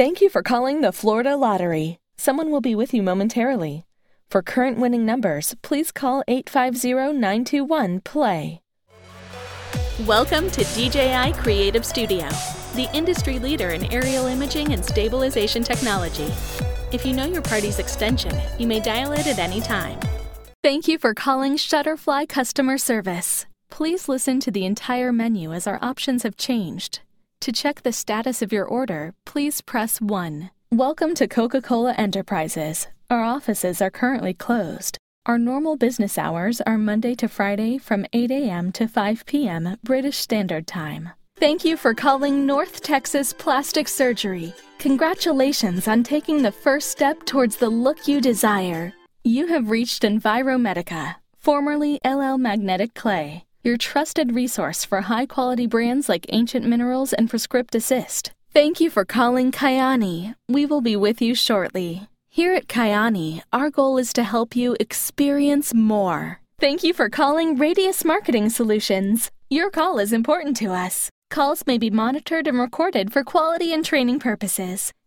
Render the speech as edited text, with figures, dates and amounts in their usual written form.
Thank you for calling the Florida Lottery. Someone will be with you momentarily. For current winning numbers, please call 850-921-PLAY. Welcome to DJI Creative Studio, the industry leader in aerial imaging and stabilization technology. If you know your party's extension, you may dial it at any time. Thank you for calling Shutterfly Customer Service. Please listen to the entire menu as our options have changed. To check the status of your order, please press 1. Welcome to Coca-Cola Enterprises. Our offices are currently closed. Our normal business hours are Monday to Friday from 8 a.m. to 5 p.m. British Standard Time. Thank you for calling North Texas Plastic Surgery. Congratulations on taking the first step towards the look you desire. You have reached Enviromedica, formerly LL Magnetic Clay, your trusted resource for high-quality brands like Ancient Minerals and Prescript Assist. Thank you for calling Kyani. We will be with you shortly. Here at Kyani, our goal is to help you experience more. Thank you for calling Radius Marketing Solutions. Your call is important to us. Calls may be monitored and recorded for quality and training purposes.